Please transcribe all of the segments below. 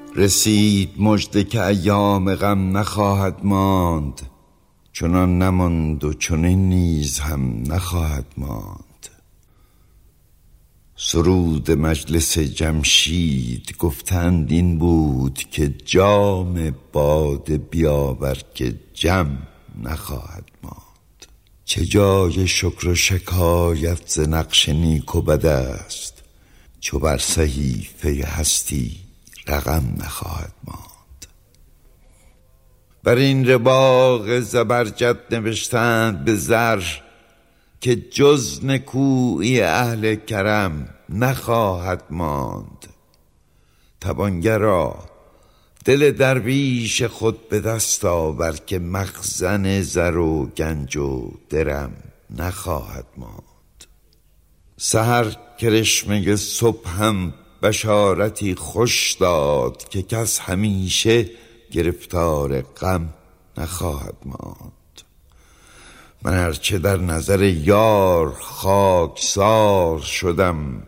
رسید مژده که ایام غم نخواهد ماند، چنان نماند و چنین نیز هم نخواهد ماند. سرود مجلس جمشید گفتند این بود که جام باده بیاور که جم نخواهد ماند. چه جای شکر و شکایت ز نقش نیک و بد است، چو بر صحیفه هستی رقم نخواهد ماند. بر این رباق زبرجد نوشتند به زر که جز نکویی اهل کرم نخواهد ماند. توانگرا دل درویش خود به دست آور که مخزن زر و گنج و درم نخواهد ماند. سحر کرشمه صبح هم بشارتی خوش داد که کس همیشه گرفتار غم نخواهد ماند. من هرچه در نظر یار خاکسار شدم،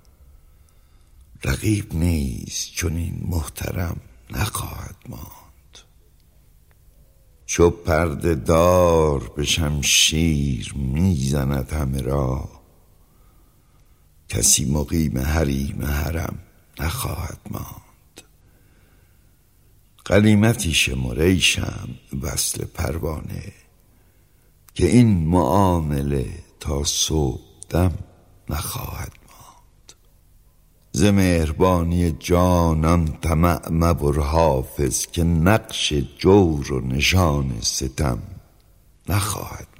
رقیب نیز چنین محترم نخواهد ماند. چو پرده دار به شمشیر میزند همه را، کسی مقیم حریم حرم نخواهد ماند. غنیمتی شمر ای شمع وصل پروانه که این معامله تا صبح دم نخواهد ماند. ز مهربانی جانان طمع مبر حافظ که نقش جور و نشان ستم نخواهد